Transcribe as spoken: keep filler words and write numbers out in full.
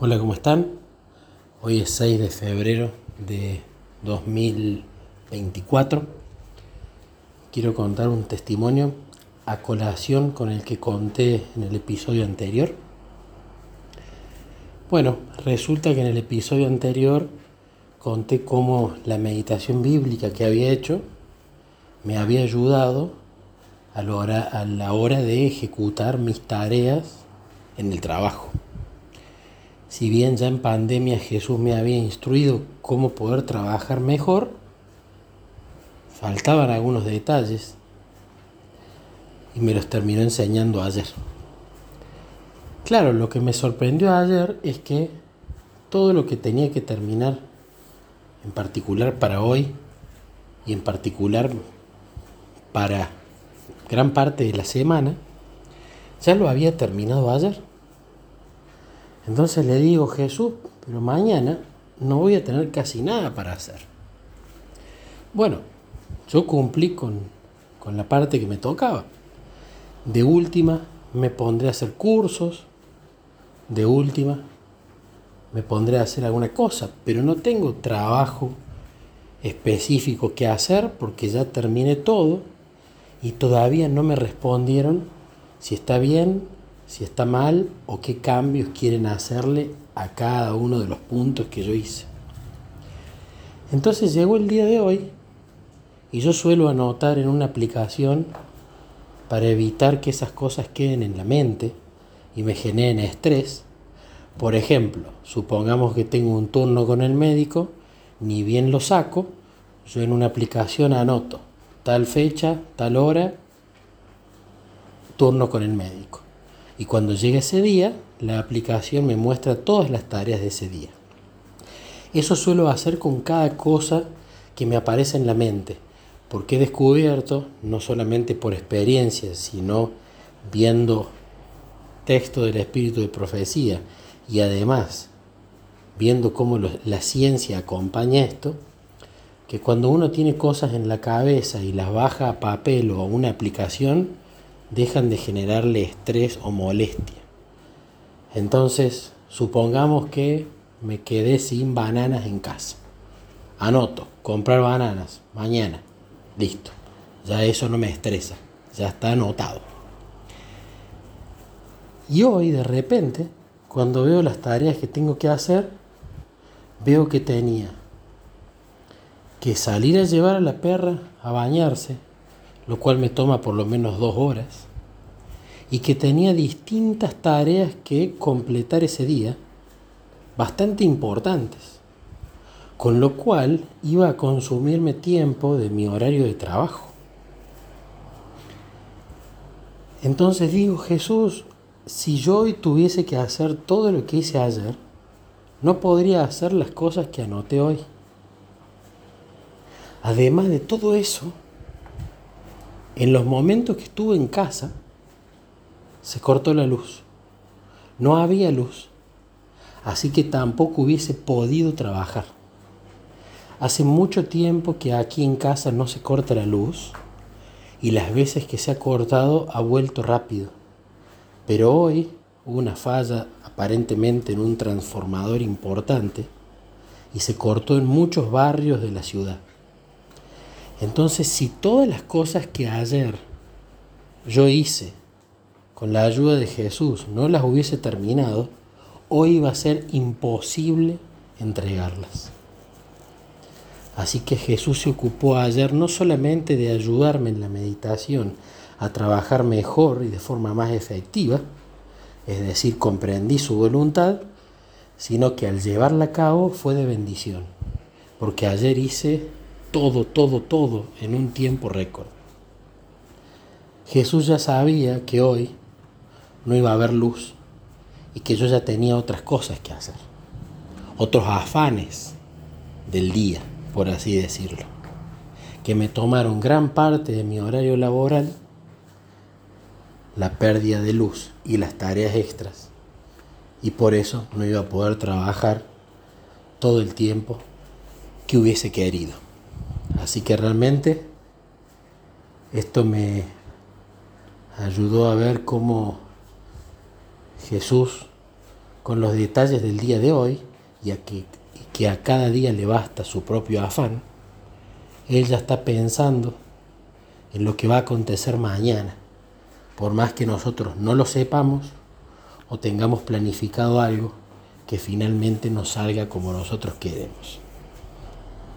Hola, ¿cómo están? Hoy es seis de febrero de dos mil veinticuatro. Quiero contar un testimonio a colación con el que conté en el episodio anterior. Bueno, resulta que en el episodio anterior conté cómo la meditación bíblica que había hecho me había ayudado a la hora, a la hora de ejecutar mis tareas en el trabajo. Si bien ya en pandemia Jesús me había instruido cómo poder trabajar mejor, faltaban algunos detalles y me los terminó enseñando ayer. Claro, lo que me sorprendió ayer es que todo lo que tenía que terminar, en particular para hoy y en particular para gran parte de la semana, ya lo había terminado ayer. Entonces le digo, Jesús, pero mañana no voy a tener casi nada para hacer. Bueno, yo cumplí con, con la parte que me tocaba. De última, me pondré a hacer cursos. De última, me pondré a hacer alguna cosa. Pero no tengo trabajo específico que hacer porque ya terminé todo y todavía no me respondieron si está bien, si está mal o qué cambios quieren hacerle a cada uno de los puntos que yo hice. Entonces llegó el día de hoy y yo suelo anotar en una aplicación para evitar que esas cosas queden en la mente y me generen estrés. Por ejemplo, supongamos que tengo un turno con el médico, ni bien lo saco, yo en una aplicación anoto tal fecha, tal hora, turno con el médico. Y cuando llegue ese día, la aplicación me muestra todas las tareas de ese día. Eso suelo hacer con cada cosa que me aparece en la mente, porque he descubierto, no solamente por experiencia, sino viendo texto del espíritu de profecía y además viendo cómo lo, la ciencia acompaña esto, que cuando uno tiene cosas en la cabeza y las baja a papel o a una aplicación, dejan de generarle estrés o molestia. Entonces, supongamos que me quedé sin bananas en casa. Anoto, comprar bananas, mañana. Listo. Ya eso no me estresa. Ya está anotado. Y hoy, de repente, cuando veo las tareas que tengo que hacer, veo que tenía que salir a llevar a la perra a bañarse, lo cual me toma por lo menos dos horas, y que tenía distintas tareas que completar ese día, bastante importantes, con lo cual iba a consumirme tiempo de mi horario de trabajo. Entonces digo, Jesús, si yo hoy tuviese que hacer todo lo que hice ayer, no podría hacer las cosas que anoté hoy. Además de todo eso, en los momentos que estuve en casa, se cortó la luz. No había luz, así que tampoco hubiese podido trabajar. Hace mucho tiempo que aquí en casa no se corta la luz y las veces que se ha cortado ha vuelto rápido. Pero hoy hubo una falla aparentemente en un transformador importante y se cortó en muchos barrios de la ciudad. Entonces, si todas las cosas que ayer yo hice con la ayuda de Jesús no las hubiese terminado, hoy iba a ser imposible entregarlas. Así que Jesús se ocupó ayer no solamente de ayudarme en la meditación a trabajar mejor y de forma más efectiva, es decir, comprendí su voluntad, sino que al llevarla a cabo fue de bendición, porque ayer hice todo, todo, todo en un tiempo récord. Jesús ya sabía que hoy no iba a haber luz y que yo ya tenía otras cosas que hacer, otros afanes del día, por así decirlo, que me tomaron gran parte de mi horario laboral, la pérdida de luz y las tareas extras, y por eso no iba a poder trabajar todo el tiempo que hubiese querido. Así que realmente esto me ayudó a ver cómo Jesús con los detalles del día de hoy y a que, y que a cada día le basta su propio afán, él ya está pensando en lo que va a acontecer mañana, por más que nosotros no lo sepamos o tengamos planificado algo que finalmente no salga como nosotros queremos.